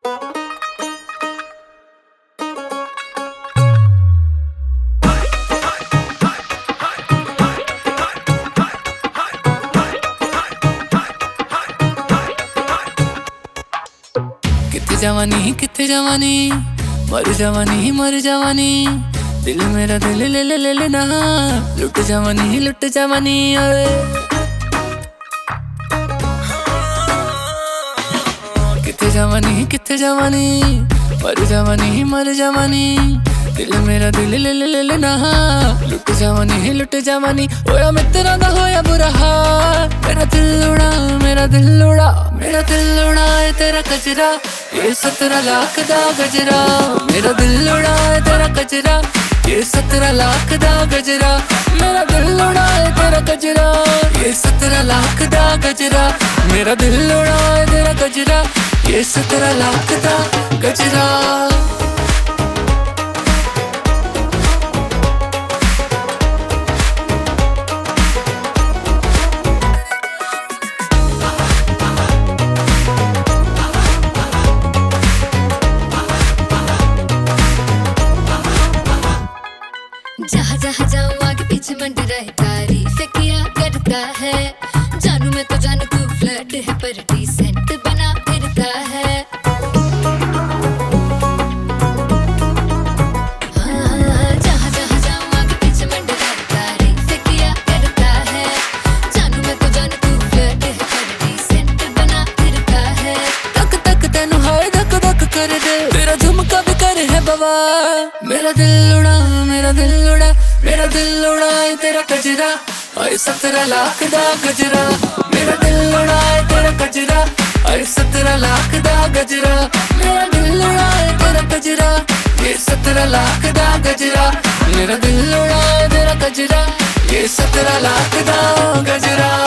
किथे जवानी मर जवानी दिल मेरा दिल ले ले ले लेना लुट जवानी ओए किथे जवानी मर जवानी दिल मेरा दिल ले ले लेना लुट जवानी होया मित्रा दा होया बुरा हाल मेरा दिल उड़ा है तेरा कचरा ये 17 लाख दा गजरा मेरा दिल उड़ा है तेरा कचरा ये 17 लाख दा गजरा मेरा दिल उड़ा है तेरा कचरा ये 17 लाख दा गजरा मेरा दिल उड़ा है तेरा कचरा ये 17 लाख दा गजरा जहाँ जहाँ जाऊँ आगे पीछे मंडरा है तारीफ किया करता है जानू मैं तो जानू तू फ्लर्ट है पर डिसेंट बना फिरता है जहाँ जहाँ जाऊँ आगे पीछे मंडरा है तारीफ किया करता है जानू मैं तो जानू तू फ्लर्ट है पर डिसेंट बना फिरता है तक तेनू हाय धक कर दे तेरा झुमका भी करे है बाबा मेरा दिल उड़ा है तेरा कजरा आए 17 लाख दा गजरा मेरा दिल उड़ा है तेरा कजरा आए 17 लाख दा गजरा मेरा दिल उड़ा है तेरा कजरा ये 17 लाख दा गजरा मेरा दिल उड़ा है तेरा कजरा ये 17 लाख दा गजरा